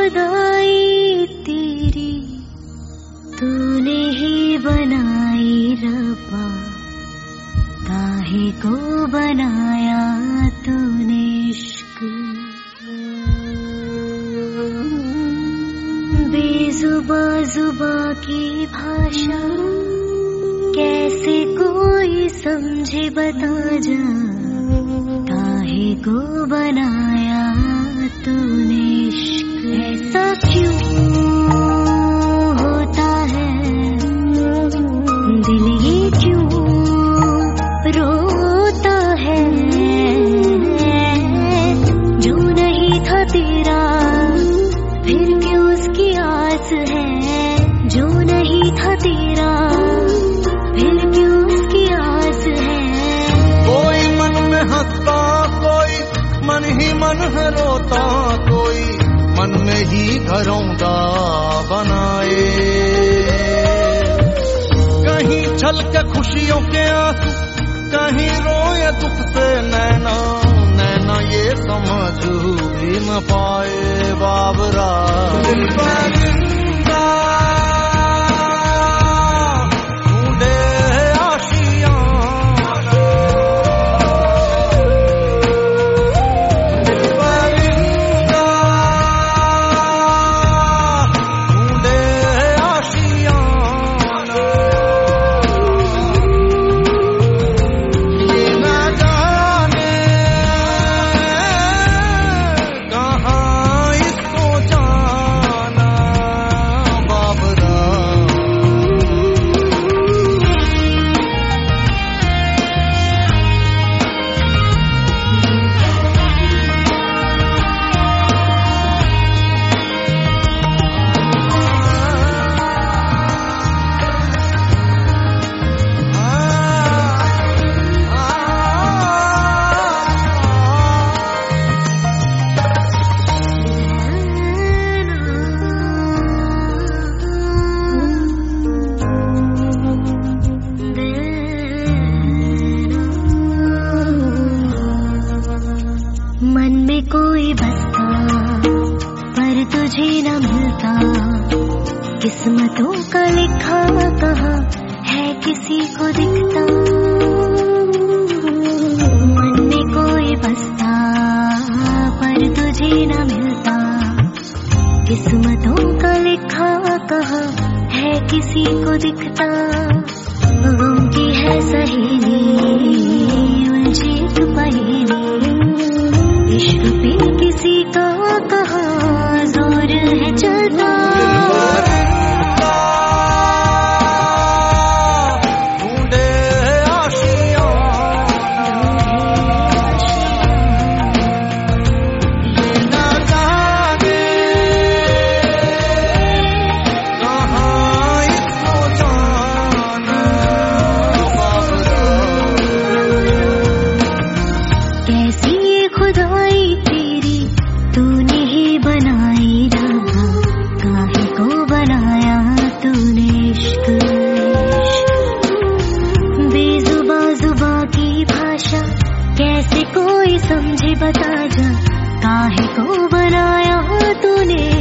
खुदाई तेरी तूने ही बनाई रब्बा, काहे को बनाया तूने इश्क। बेजुबा जुबा की भाषा कैसे कोई समझे बता जा, काहे को बनाया तूने इश्क। ऐसा क्यों होता है दिल, ये क्यों रोता है। जो नहीं था तेरा फिर क्यों उसकी आस है, जो नहीं था तेरा फिर क्यों उसकी आस है। कोई मन में हंसता, कोई मन ही मन है रोता, कोई मन में ही घरौंदा बनाए। कहीं छलके खुशियों के आंसू, कहीं रोए दुख से नैना, नैना ये समझ भी न पाए बाबरा। मन में कोई बसता पर तुझे न मिलता, किस्मतों का लिखा कहा है किसी को दिखता। मन में कोई बसता पर तुझे न मिलता, किस्मतों का लिखा कहा है किसी को दिखता। गम की है सहेली उलझी एक पहेली, इश्क पे किसी का कहाँ जोर है चलता। कैसे कोई समझे बता जा, काहे को बनाया तूने